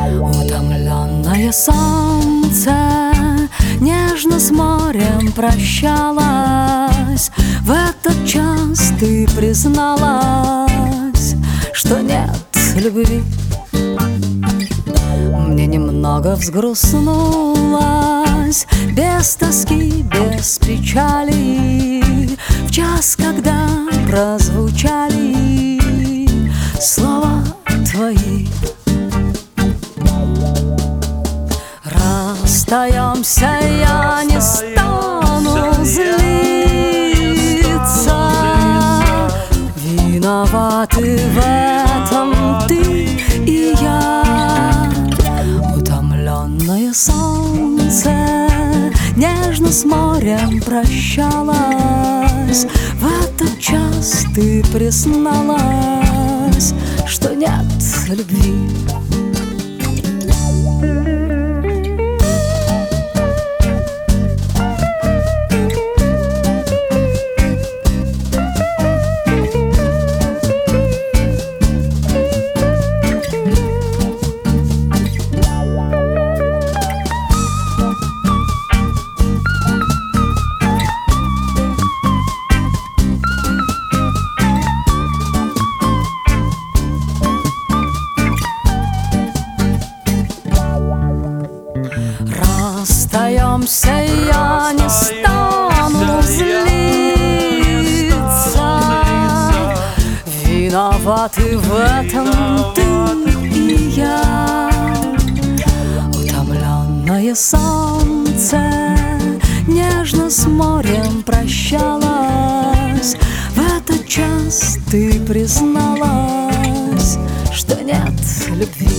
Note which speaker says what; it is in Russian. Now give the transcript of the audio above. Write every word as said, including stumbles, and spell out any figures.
Speaker 1: Утомленное солнце нежно с морем прощалась. В этот час ты призналась, что нет любви. Мне немного взгрустнулось, без тоски, без печали, в час, когда прозвучали слова твои. Расстаемся, я не стану злиться. Виноваты в этом ты и я. Утомленное солнце нежно с морем прощалась. В этот час ты призналась, что нет любви. Расстаемся, я не стану злиться. Виноваты в этом ты и я. Утомленное солнце нежно с морем прощалась. В этот час ты призналась, что нет любви.